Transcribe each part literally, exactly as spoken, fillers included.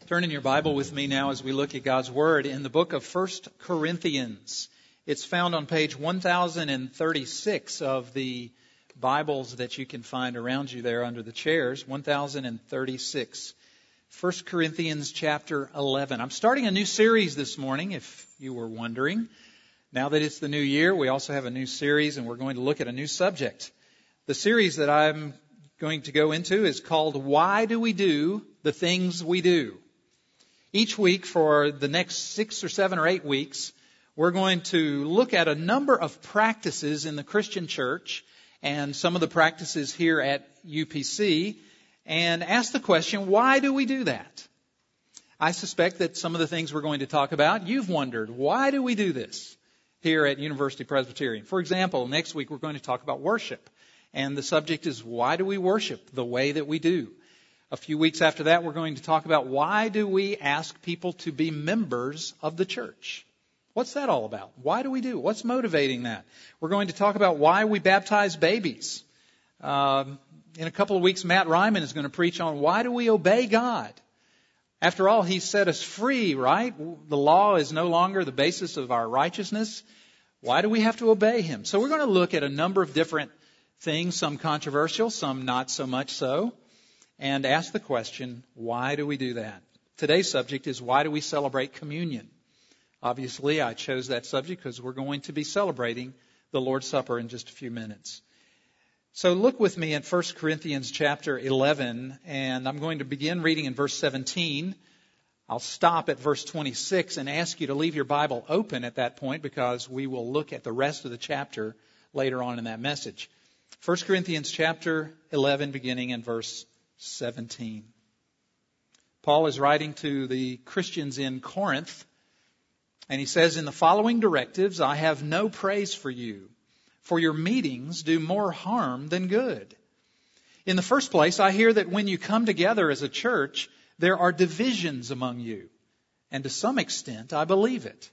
Turn in your Bible with me now as we look at God's Word in the book of First Corinthians. It's found on page one thousand thirty-six of the Bibles that you can find around you there under the chairs. one thousand thirty-six. First Corinthians chapter eleven. I'm starting a new series this morning, if you were wondering. Now that it's the new year, we also have a new series, and we're going to look at a new subject. The series that I'm going to go into is called Why Do We Do the Things We Do? Each week for the next six or seven or eight weeks, we're going to look at a number of practices in the Christian church and some of the practices here at U P C and ask the question, why do we do that? I suspect that some of the things we're going to talk about, you've wondered, why do we do this here at University Presbyterian? For example, next week we're going to talk about worship. And the subject is, why do we worship the way that we do? A few weeks after that, we're going to talk about why do we ask people to be members of the church? What's that all about? Why do we do? What's motivating that? We're going to talk about why we baptize babies. Um, in a couple of weeks, Matt Ryman is going to preach on why do we obey God? After all, He set us free, right? The law is no longer the basis of our righteousness. Why do we have to obey Him? So we're going to look at a number of different things, some controversial, some not so much so, and ask the question, why do we do that? Today's subject is, why do we celebrate communion? Obviously, I chose that subject because we're going to be celebrating the Lord's Supper in just a few minutes. So look with me at First Corinthians chapter eleven, and I'm going to begin reading in verse seventeen. I'll stop at verse twenty-six and ask you to leave your Bible open at that point because we will look at the rest of the chapter later on in that message. First Corinthians chapter eleven, beginning in verse seventeen. Paul is writing to the Christians in Corinth, and he says, in the following directives, I have no praise for you, for your meetings do more harm than good. In the first place, I hear that when you come together as a church, there are divisions among you, and to some extent, I believe it.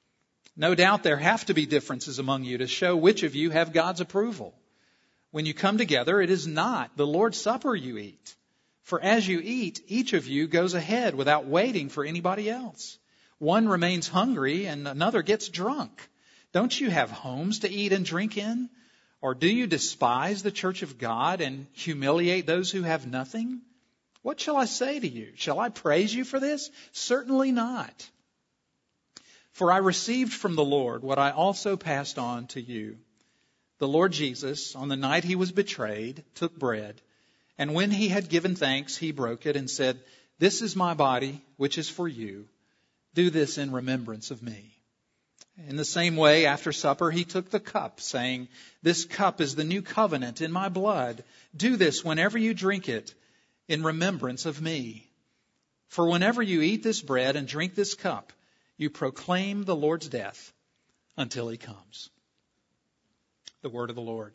No doubt there have to be differences among you to show which of you have God's approval. When you come together, it is not the Lord's Supper you eat. For as you eat, each of you goes ahead without waiting for anybody else. One remains hungry and another gets drunk. Don't you have homes to eat and drink in? Or do you despise the church of God and humiliate those who have nothing? What shall I say to you? Shall I praise you for this? Certainly not. For I received from the Lord what I also passed on to you. The Lord Jesus, on the night He was betrayed, took bread, and when He had given thanks, He broke it and said, this is my body, which is for you. Do this in remembrance of me. In the same way, after supper, He took the cup, saying, this cup is the new covenant in my blood. Do this whenever you drink it in remembrance of me. For whenever you eat this bread and drink this cup, you proclaim the Lord's death until He comes. The word of the Lord.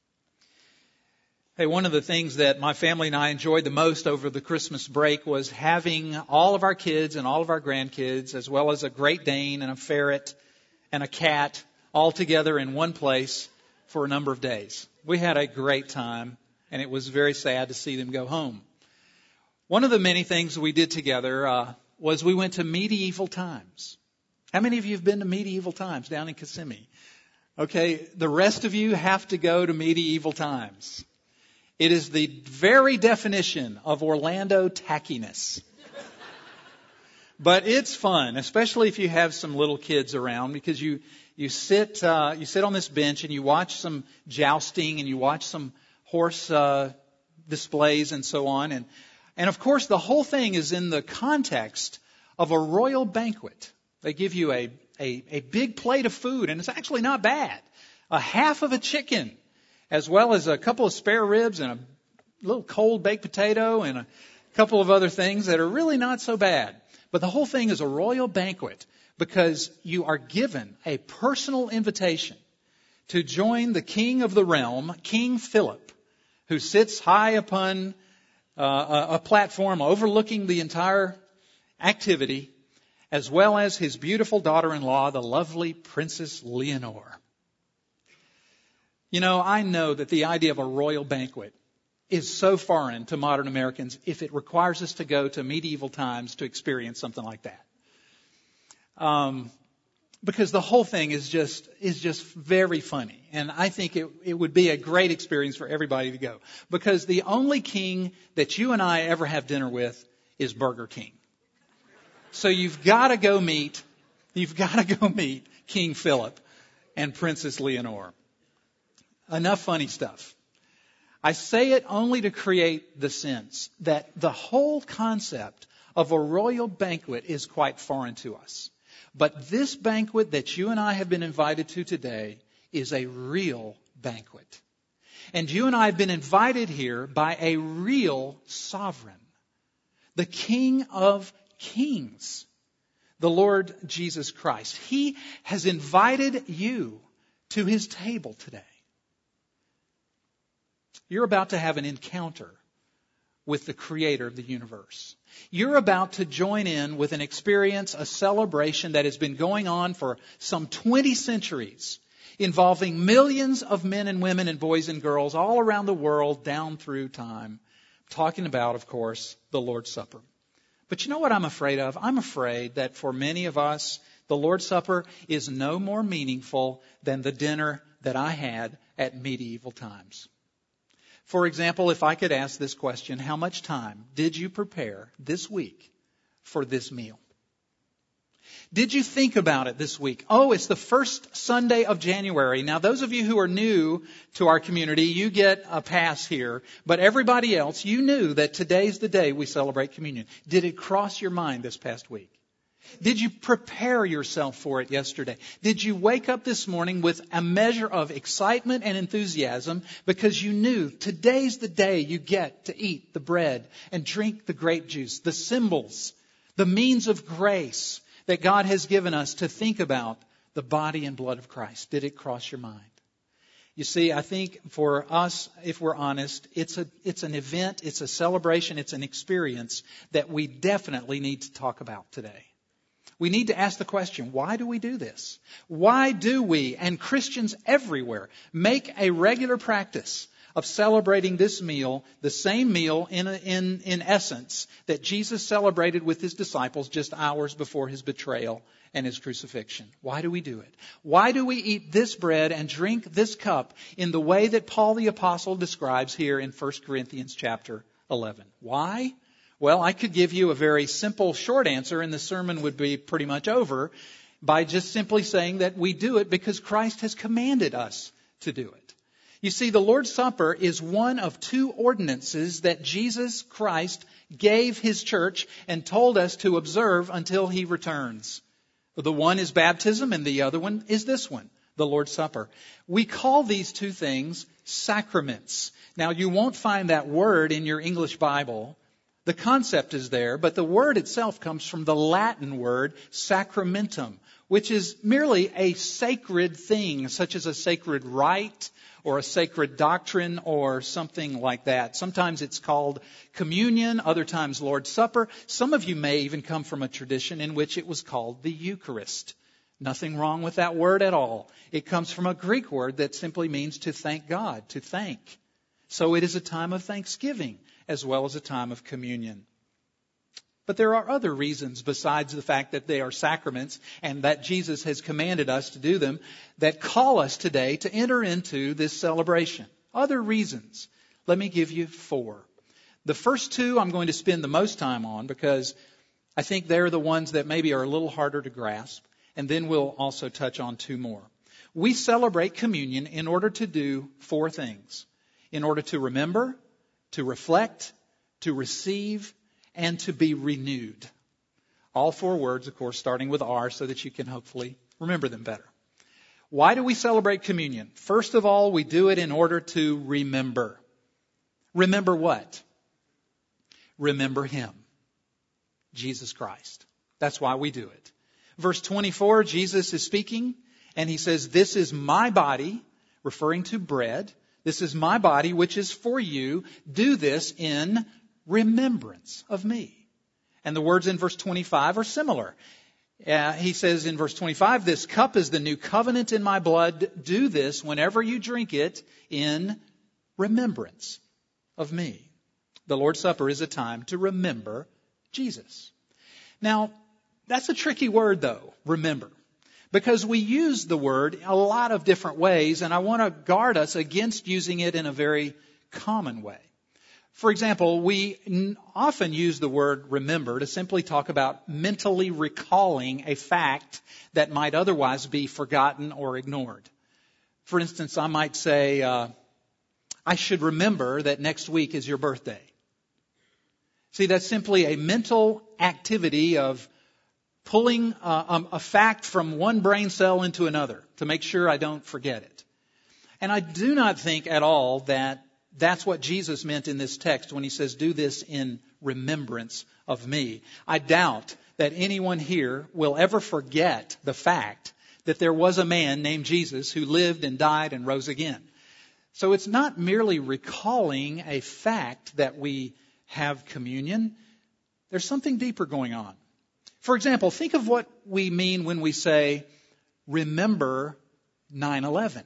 Hey, one of the things that my family and I enjoyed the most over the Christmas break was having all of our kids and all of our grandkids, as well as a Great Dane and a ferret and a cat, all together in one place for a number of days. We had a great time, and it was very sad to see them go home. One of the many things we did together uh, was we went to Medieval Times. How many of you have been to Medieval Times down in Kissimmee? Okay, the rest of you have to go to Medieval Times. It is the very definition of Orlando tackiness. But it's fun, especially if you have some little kids around, because you you sit uh, you sit on this bench and you watch some jousting and you watch some horse uh, displays and so on, and and of course the whole thing is in the context of a royal banquet. They give you a A, a big plate of food, and it's actually not bad. A half of a chicken, as well as a couple of spare ribs and a little cold baked potato and a couple of other things that are really not so bad. But the whole thing is a royal banquet because you are given a personal invitation to join the king of the realm, King Philip, who sits high upon uh, a, a platform overlooking the entire activity, as well as his beautiful daughter-in-law, the lovely Princess Leonore. You know, I know that the idea of a royal banquet is so foreign to modern Americans if it requires us to go to medieval times to experience something like that. Um, because the whole thing is just is just very funny. And I think it, it would be a great experience for everybody to go. Because the only king that you and I ever have dinner with is Burger King. So you've got to go meet, you've got to go meet King Philip and Princess Leonore. Enough funny stuff. I say it only to create the sense that the whole concept of a royal banquet is quite foreign to us. But this banquet that you and I have been invited to today is a real banquet. And you and I have been invited here by a real sovereign, the King of Kings, the Lord Jesus Christ. He has invited you to His table today. You're about to have an encounter with the Creator of the universe. You're about to join in with an experience, a celebration that has been going on for some twenty centuries, involving millions of men and women and boys and girls all around the world down through time. Talking about, of course, the Lord's Supper. But you know what I'm afraid of? I'm afraid that for many of us, the Lord's Supper is no more meaningful than the dinner that I had at medieval times. For example, if I could ask this question, how much time did you prepare this week for this meal? Did you think about it this week? Oh, it's the first Sunday of January. Now, those of you who are new to our community, you get a pass here. But everybody else, you knew that today's the day we celebrate communion. Did it cross your mind this past week? Did you prepare yourself for it yesterday? Did you wake up this morning with a measure of excitement and enthusiasm because you knew today's the day you get to eat the bread and drink the grape juice, the symbols, the means of grace that God has given us to think about the body and blood of Christ? Did it cross your mind? You see, I think for us, if we're honest, it's a it's an event, it's a celebration, it's an experience that we definitely need to talk about today. We need to ask the question, why do we do this? Why do we, and Christians everywhere, make a regular practice of celebrating this meal, the same meal in, in, in essence that Jesus celebrated with His disciples just hours before His betrayal and His crucifixion? Why do we do it? Why do we eat this bread and drink this cup in the way that Paul the Apostle describes here in First Corinthians chapter eleven? Why? Well, I could give you a very simple, short answer, and the sermon would be pretty much over by just simply saying that we do it because Christ has commanded us to do it. You see, the Lord's Supper is one of two ordinances that Jesus Christ gave His church and told us to observe until He returns. The one is baptism and the other one is this one, the Lord's Supper. We call these two things sacraments. Now, you won't find that word in your English Bible. The concept is there, but the word itself comes from the Latin word sacramentum, which is merely a sacred thing, such as a sacred rite or a sacred doctrine or something like that. Sometimes it's called communion, other times Lord's Supper. Some of you may even come from a tradition in which it was called the Eucharist. Nothing wrong with that word at all. It comes from a Greek word that simply means to thank God, to thank. So it is a time of thanksgiving as well as a time of communion. But there are other reasons besides the fact that they are sacraments and that Jesus has commanded us to do them that call us today to enter into this celebration. Other reasons. Let me give you four. The first two I'm going to spend the most time on because I think they're the ones that maybe are a little harder to grasp. And then we'll also touch on two more. We celebrate communion in order to do four things. In order to remember, to reflect, to receive, and to be renewed. All four words, of course, starting with R so that you can hopefully remember them better. Why do we celebrate communion? First of all, we do it in order to remember. Remember what? Remember Him, Jesus Christ. That's why we do it. Verse twenty-four, Jesus is speaking, and He says, "This is my body," referring to bread. "This is my body, which is for you. Do this in remembrance of me." And the words in verse twenty-five are similar. Uh, he says in verse twenty-five, "This cup is the new covenant in my blood. Do this whenever you drink it in remembrance of me. The Lord's Supper is a time to remember Jesus. Now, that's a tricky word, though, remember, because we use the word a lot of different ways, and I want to guard us against using it in a very common way. For example, we often use the word remember to simply talk about mentally recalling a fact that might otherwise be forgotten or ignored. For instance, I might say, uh, I should remember that next week is your birthday. See, that's simply a mental activity of pulling uh, um, a fact from one brain cell into another to make sure I don't forget it. And I do not think at all that that's what Jesus meant in this text when he says, do this in remembrance of me. I doubt that anyone here will ever forget the fact that there was a man named Jesus who lived and died and rose again. So it's not merely recalling a fact that we have communion. There's something deeper going on. For example, think of what we mean when we say, remember nine eleven.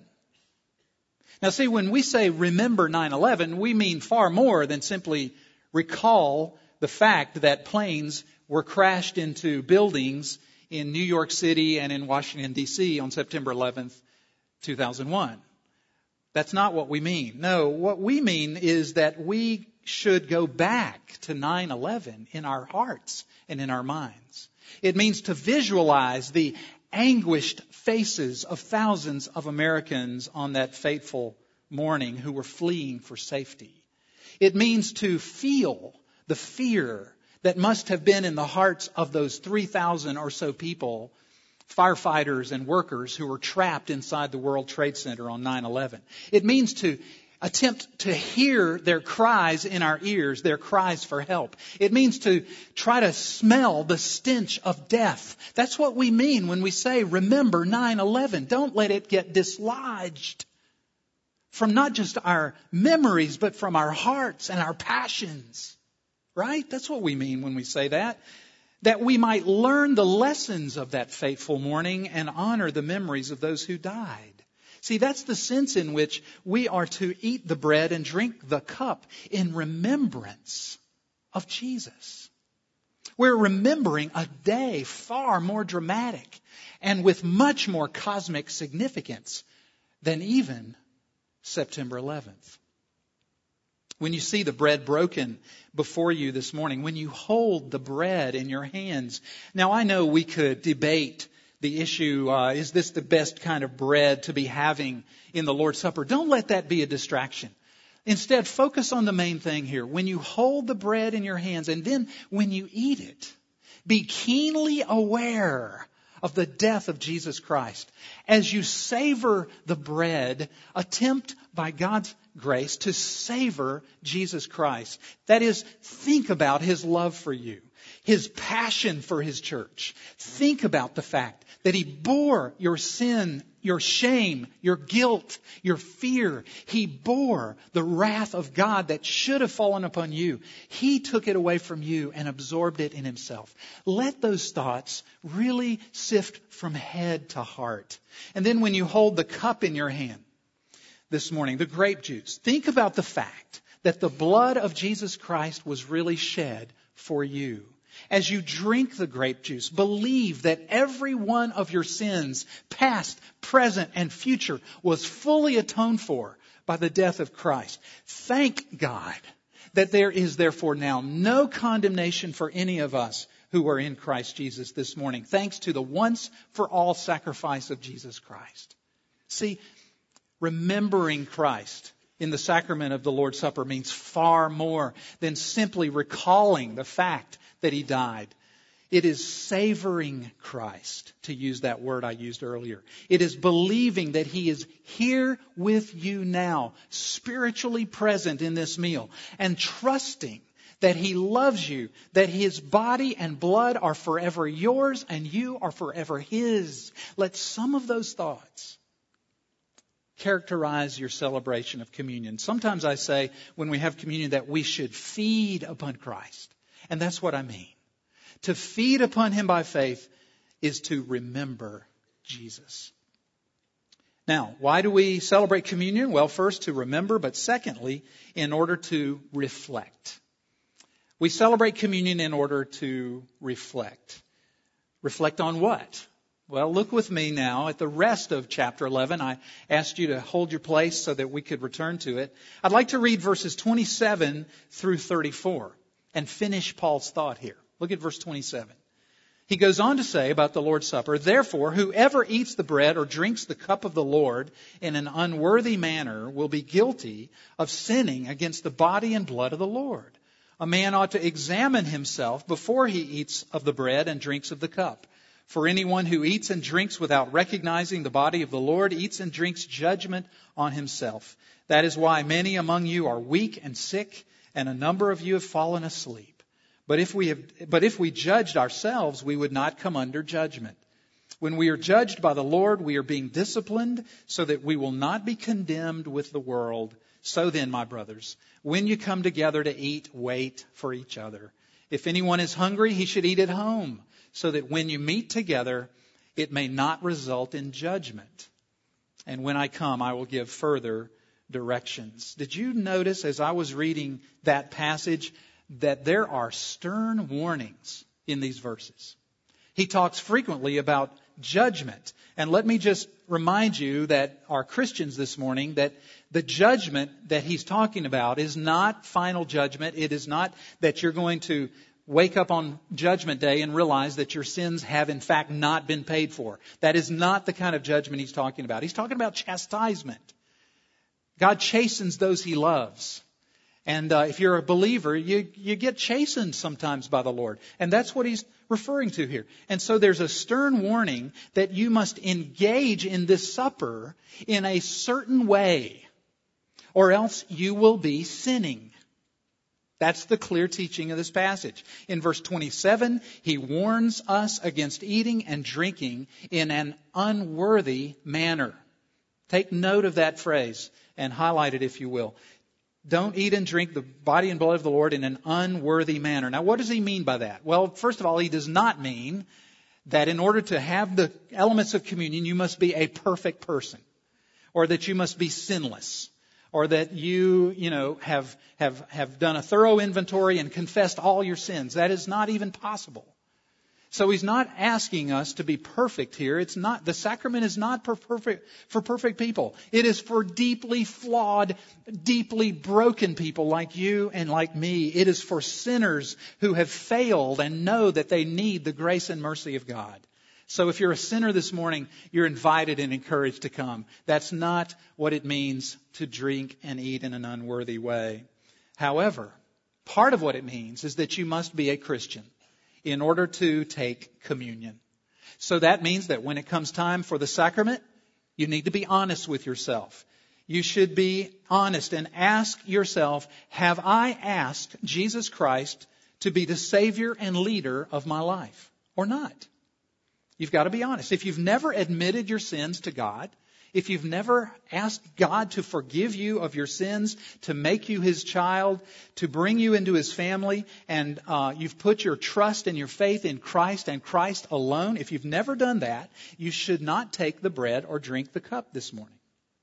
Now see, when we say remember nine eleven, we mean far more than simply recall the fact that planes were crashed into buildings in New York City and in Washington, D C on September eleventh, two thousand one. That's not what we mean. No, what we mean is that we should go back to nine eleven in our hearts and in our minds. It means to visualize the anguished faces of thousands of Americans on that fateful morning who were fleeing for safety. It means to feel the fear that must have been in the hearts of those three thousand or so people, firefighters and workers who were trapped inside the World Trade Center on nine eleven. It means to attempt to hear their cries in our ears, their cries for help. It means to try to smell the stench of death. That's what we mean when we say, remember nine eleven. Don't let it get dislodged from not just our memories, but from our hearts and our passions. Right? That's what we mean when we say that. That we might learn the lessons of that fateful morning and honor the memories of those who died. See, that's the sense in which we are to eat the bread and drink the cup in remembrance of Jesus. We're remembering a day far more dramatic and with much more cosmic significance than even September eleventh. When you see the bread broken before you this morning, when you hold the bread in your hands. Now, I know we could debate the issue, uh, is this the best kind of bread to be having in the Lord's Supper? Don't let that be a distraction. Instead, focus on the main thing here. When you hold the bread in your hands and then when you eat it, be keenly aware of the death of Jesus Christ. As you savor the bread, attempt by God's grace to savor Jesus Christ. That is, think about His love for you, His passion for His church. Think about the fact that He bore your sin, your shame, your guilt, your fear. He bore the wrath of God that should have fallen upon you. He took it away from you and absorbed it in Himself. Let those thoughts really sift from head to heart. And then when you hold the cup in your hand this morning, the grape juice, think about the fact that the blood of Jesus Christ was really shed for you. As you drink the grape juice, believe that every one of your sins, past, present, and future, was fully atoned for by the death of Christ. Thank God that there is therefore now no condemnation for any of us who are in Christ Jesus this morning, thanks to the once for all sacrifice of Jesus Christ. See, remembering Christ in the sacrament of the Lord's Supper means far more than simply recalling the fact that He died. It is savoring Christ, to use that word I used earlier. It is believing that He is here with you now, spiritually present in this meal, and trusting that He loves you, that His body and blood are forever yours and you are forever His. Let some of those thoughts characterize your celebration of communion. Sometimes I say when we have communion that we should feed upon Christ. And that's what I mean. To feed upon Him by faith is to remember Jesus. Now, why do we celebrate communion? Well, first, to remember, but secondly, in order to reflect. We celebrate communion in order to reflect. Reflect on what? Well, look with me now at the rest of chapter eleven. I asked you to hold your place so that we could return to it. I'd like to read verses twenty-seven through thirty-four and finish Paul's thought here. Look at verse twenty-seven. He goes on to say about the Lord's Supper, "Therefore, whoever eats the bread or drinks the cup of the Lord in an unworthy manner will be guilty of sinning against the body and blood of the Lord. A man ought to examine himself before he eats of the bread and drinks of the cup. For anyone who eats and drinks without recognizing the body of the Lord eats and drinks judgment on himself. That is why many among you are weak and sick, and a number of you have fallen asleep. But if we have, but if we judged ourselves, we would not come under judgment. When we are judged by the Lord, we are being disciplined so that we will not be condemned with the world. So then, my brothers, when you come together to eat, wait for each other. If anyone is hungry, he should eat at home, so that when you meet together, it may not result in judgment. And when I come, I will give further directions." Did you notice as I was reading that passage that there are stern warnings in these verses? He talks frequently about judgment. And let me just remind you that are Christians this morning that the judgment that he's talking about is not final judgment. It is not that you're going to wake up on Judgment Day and realize that your sins have in fact not been paid for. That is not the kind of judgment he's talking about. He's talking about chastisement. God chastens those he loves. And uh, if you're a believer, you, you get chastened sometimes by the Lord. And that's what he's referring to here. And so there's a stern warning that you must engage in this supper in a certain way, or else you will be sinning. That's the clear teaching of this passage. In verse twenty-seven, he warns us against eating and drinking in an unworthy manner. Take note of that phrase and highlight it if you will. Don't eat and drink the body and blood of the Lord in an unworthy manner. Now, what does he mean by that? Well, first of all, he does not mean that in order to have the elements of communion, you must be a perfect person, or that you must be sinless, or that you, you know, have, have, have done a thorough inventory and confessed all your sins. That is not even possible. So he's not asking us to be perfect here. It's not, the sacrament is not for perfect, for perfect people. It is for deeply flawed, deeply broken people like you and like me. It is for sinners who have failed and know that they need the grace and mercy of God. So if you're a sinner this morning, you're invited and encouraged to come. That's not what it means to drink and eat in an unworthy way. However, part of what it means is that you must be a Christian in order to take communion. So that means that when it comes time for the sacrament, you need to be honest with yourself. You should be honest and ask yourself, have I asked Jesus Christ to be the Savior and leader of my life or not? You've got to be honest. If you've never admitted your sins to God, if you've never asked God to forgive you of your sins, to make you His child, to bring you into His family, and uh, you've put your trust and your faith in Christ and Christ alone, if you've never done that, you should not take the bread or drink the cup this morning.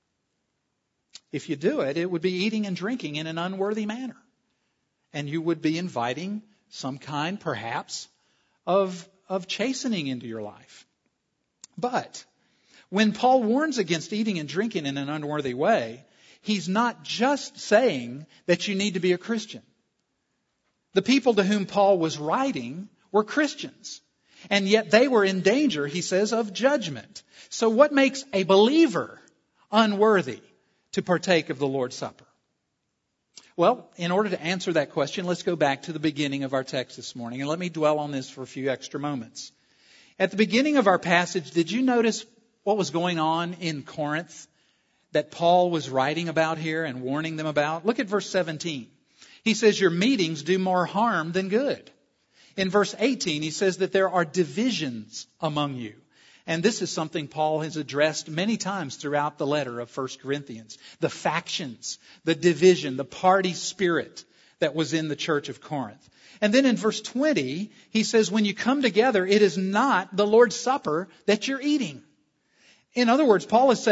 If you do it, it would be eating and drinking in an unworthy manner. And you would be inviting some kind, perhaps, of, of chastening into your life. But when Paul warns against eating and drinking in an unworthy way, he's not just saying that you need to be a Christian. The people to whom Paul was writing were Christians. And yet they were in danger, he says, of judgment. So what makes a believer unworthy to partake of the Lord's Supper? Well, in order to answer that question, let's go back to the beginning of our text this morning. And let me dwell on this for a few extra moments. At the beginning of our passage, did you notice what was going on in Corinth that Paul was writing about here and warning them about? Look at verse seventeen. He says, your meetings do more harm than good. In verse eighteen, he says that there are divisions among you. And this is something Paul has addressed many times throughout the letter of First Corinthians. The factions, the division, the party spirit that was in the church of Corinth. And then in verse twenty, he says, when you come together, it is not the Lord's Supper that you're eating. In other words, Paul is saying,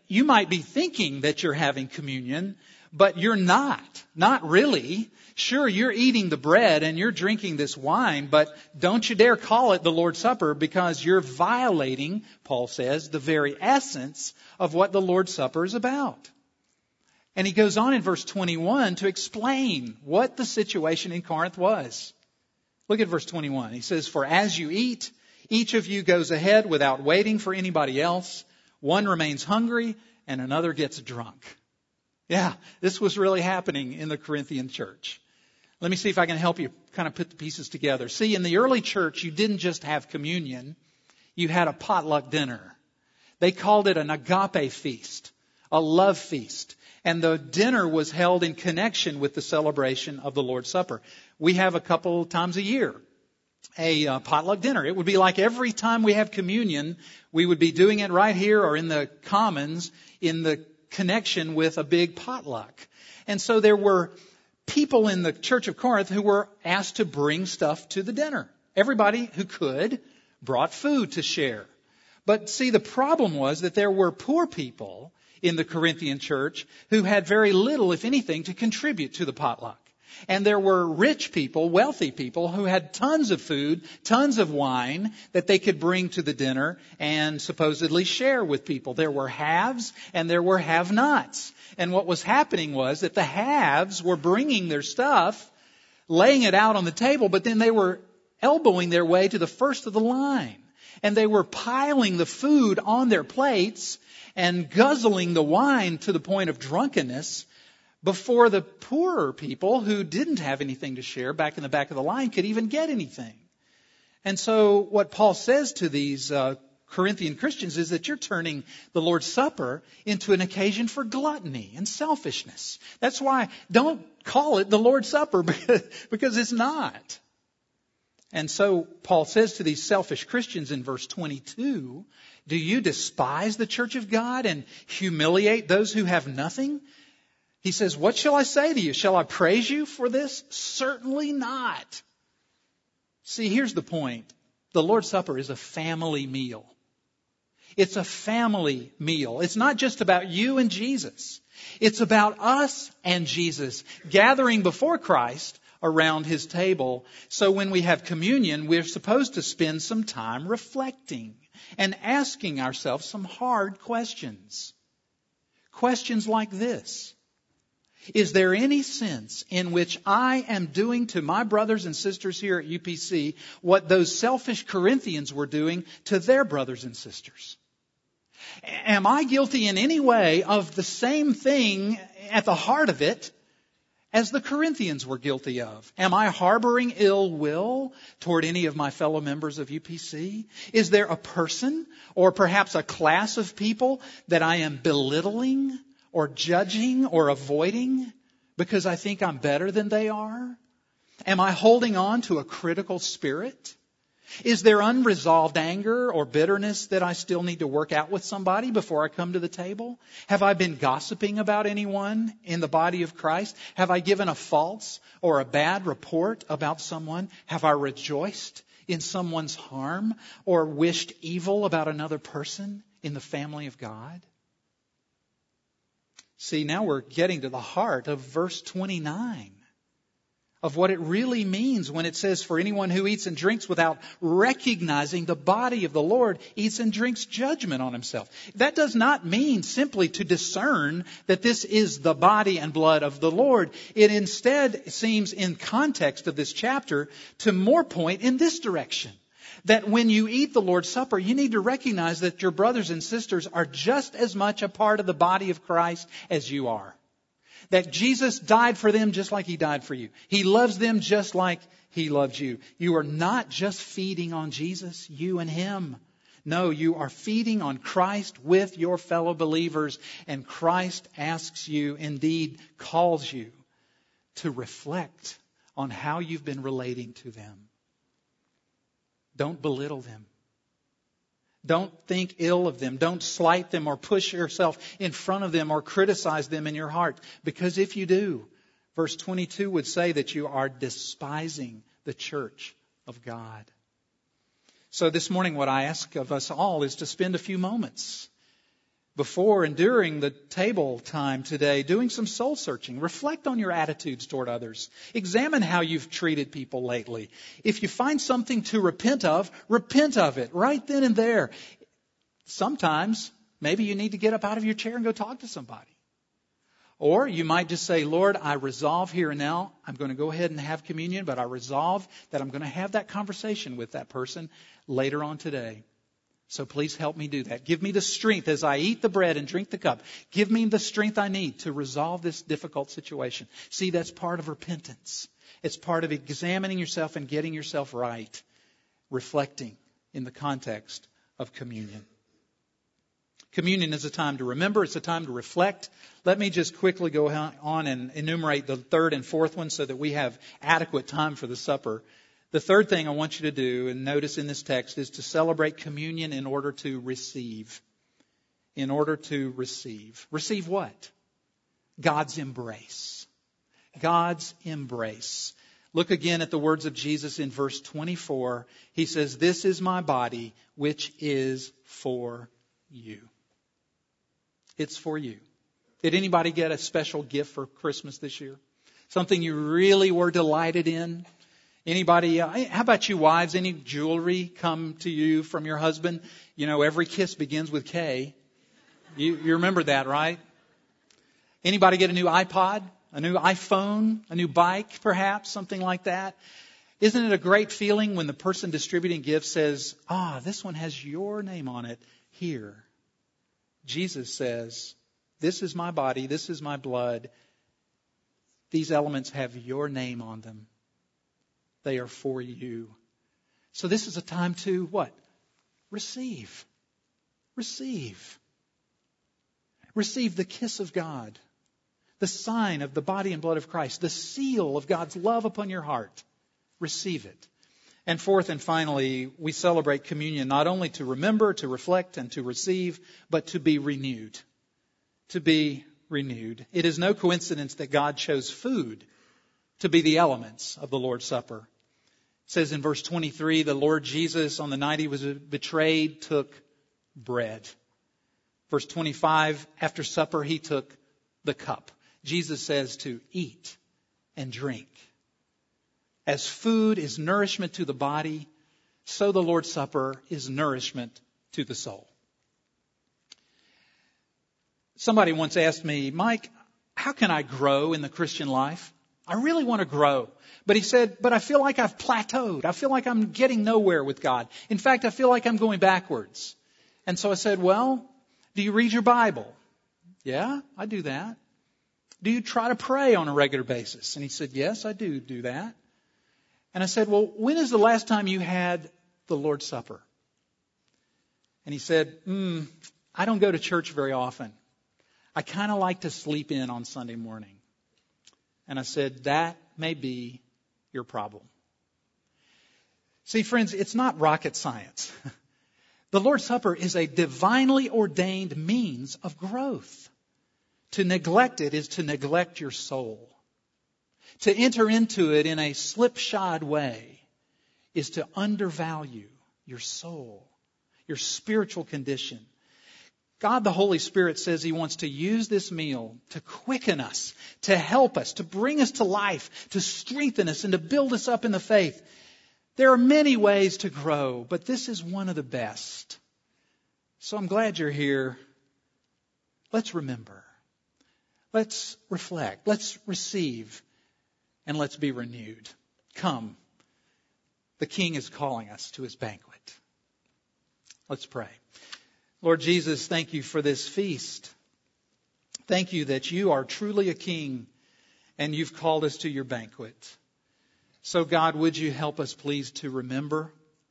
you might be thinking that you're having communion, but you're not. Not really. Sure, you're eating the bread and you're drinking this wine, but don't you dare call it the Lord's Supper, because you're violating, Paul says, the very essence of what the Lord's Supper is about. And he goes on in verse twenty-one to explain what the situation in Corinth was. Look at verse twenty-one. He says, "For as you eat, each of you goes ahead without waiting for anybody else. One remains hungry and another gets drunk." Yeah, this was really happening in the Corinthian church. Let me see if I can help you kind of put the pieces together. See, in the early church, you didn't just have communion. You had a potluck dinner. They called it an agape feast, a love feast. And the dinner was held in connection with the celebration of the Lord's Supper. We have a couple times a year a uh, potluck dinner. It would be like every time we have communion, we would be doing it right here or in the commons in the connection with a big potluck. And so there were people in the Church of Corinth who were asked to bring stuff to the dinner. Everybody who could brought food to share. But see, the problem was that there were poor people in the Corinthian church who had very little, if anything, to contribute to the potluck. And there were rich people, wealthy people, who had tons of food, tons of wine that they could bring to the dinner and supposedly share with people. There were haves and there were have-nots. And what was happening was that the haves were bringing their stuff, laying it out on the table, but then they were elbowing their way to the first of the line. And they were piling the food on their plates and guzzling the wine to the point of drunkenness before the poorer people who didn't have anything to share back in the back of the line could even get anything. And so what Paul says to these uh, Corinthian Christians is that you're turning the Lord's Supper into an occasion for gluttony and selfishness. That's why don't call it the Lord's Supper, because it's not. And so Paul says to these selfish Christians in verse twenty-two, "Do you despise the church of God and humiliate those who have nothing?" He says, "What shall I say to you? Shall I praise you for this? Certainly not." See, here's the point. The Lord's Supper is a family meal. It's a family meal. It's not just about you and Jesus. It's about us and Jesus gathering before Christ around His table. So when we have communion, we're supposed to spend some time reflecting and asking ourselves some hard questions. Questions like this. Is there any sense in which I am doing to my brothers and sisters here at U P C what those selfish Corinthians were doing to their brothers and sisters? Am I guilty in any way of the same thing at the heart of it as the Corinthians were guilty of? Am I harboring ill will toward any of my fellow members of U P C? Is there a person or perhaps a class of people that I am belittling or judging or avoiding because I think I'm better than they are? Am I holding on to a critical spirit? Is there unresolved anger or bitterness that I still need to work out with somebody before I come to the table? Have I been gossiping about anyone in the body of Christ? Have I given a false or a bad report about someone? Have I rejoiced in someone's harm or wished evil about another person in the family of God? See, now we're getting to the heart of verse twenty-nine. Of what it really means when it says, "For anyone who eats and drinks without recognizing the body of the Lord eats and drinks judgment on himself." That does not mean simply to discern that this is the body and blood of the Lord. It instead seems in context of this chapter to more point in this direction. That when you eat the Lord's Supper, you need to recognize that your brothers and sisters are just as much a part of the body of Christ as you are. That Jesus died for them just like He died for you. He loves them just like He loved you. You are not just feeding on Jesus, you and Him. No, you are feeding on Christ with your fellow believers. And Christ asks you, indeed calls you, to reflect on how you've been relating to them. Don't belittle them. Don't think ill of them. Don't slight them or push yourself in front of them or criticize them in your heart. Because if you do, verse twenty-two would say that you are despising the church of God. So this morning what I ask of us all is to spend a few moments before and during the table time today, doing some soul searching. Reflect on your attitudes toward others. Examine how you've treated people lately. If you find something to repent of, repent of it right then and there. Sometimes, maybe you need to get up out of your chair and go talk to somebody. Or you might just say, Lord, I resolve here and now, I'm going to go ahead and have communion, but I resolve that I'm going to have that conversation with that person later on today. So please help me do that. Give me the strength as I eat the bread and drink the cup. Give me the strength I need to resolve this difficult situation. See, that's part of repentance. It's part of examining yourself and getting yourself right, reflecting in the context of communion. Communion is a time to remember. It's a time to reflect. Let me just quickly go on and enumerate the third and fourth one so that we have adequate time for the supper. The third thing I want you to do, and notice in this text, is to celebrate communion in order to receive. In order to receive. Receive what? God's embrace. God's embrace. Look again at the words of Jesus in verse twenty-four. He says, "This is my body, which is for you." It's for you. Did anybody get a special gift for Christmas this year? Something you really were delighted in? Anybody, uh, how about you wives? Any jewelry come to you from your husband? You know, every kiss begins with K. You, you remember that, right? Anybody get a new iPod, a new iPhone, a new bike, perhaps, something like that? Isn't it a great feeling when the person distributing gifts says, ah, this one has your name on it here? Jesus says, this is my body, this is my blood. These elements have your name on them. They are for you. So this is a time to what? Receive. Receive. Receive the kiss of God. The sign of the body and blood of Christ. The seal of God's love upon your heart. Receive it. And fourth and finally, we celebrate communion not only to remember, to reflect, and to receive, but to be renewed. To be renewed. It is no coincidence that God chose food to be the elements of the Lord's Supper. It says in verse twenty-three, the Lord Jesus, on the night he was betrayed, took bread. Verse twenty-five, after supper, he took the cup. Jesus says to eat and drink. As food is nourishment to the body, so the Lord's Supper is nourishment to the soul. Somebody once asked me, Mike, how can I grow in the Christian life? I really want to grow. But he said, but I feel like I've plateaued. I feel like I'm getting nowhere with God. In fact, I feel like I'm going backwards. And so I said, well, do you read your Bible? Yeah, I do that. Do you try to pray on a regular basis? And he said, yes, I do do that. And I said, well, when is the last time you had the Lord's Supper? And he said, hmm, I don't go to church very often. I kind of like to sleep in on Sunday morning. And I said, that may be your problem. See, friends, it's not rocket science. The Lord's Supper is a divinely ordained means of growth. To neglect it is to neglect your soul. To enter into it in a slipshod way is to undervalue your soul, your spiritual condition. God, the Holy Spirit, says He wants to use this meal to quicken us, to help us, to bring us to life, to strengthen us, and to build us up in the faith. There are many ways to grow, but this is one of the best. So I'm glad you're here. Let's remember. Let's reflect. Let's receive. And let's be renewed. Come. The King is calling us to His banquet. Let's pray. Lord Jesus, thank you for this feast. Thank you that you are truly a King and you've called us to your banquet. So God, would you help us please to remember,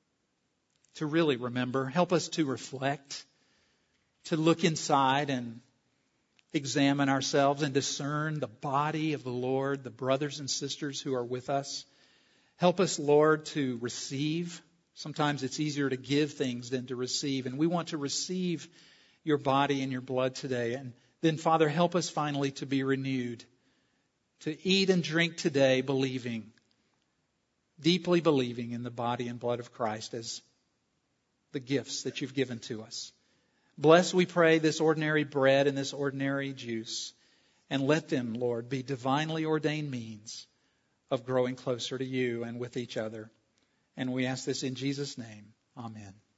to really remember. Help us to reflect, to look inside and examine ourselves and discern the body of the Lord, the brothers and sisters who are with us. Help us, Lord, to receive. Sometimes it's easier to give things than to receive. And we want to receive your body and your blood today. And then, Father, help us finally to be renewed, to eat and drink today believing, deeply believing in the body and blood of Christ as the gifts that you've given to us. Bless, we pray, this ordinary bread and this ordinary juice, and let them, Lord, be divinely ordained means of growing closer to you and with each other. And we ask this in Jesus' name. Amen.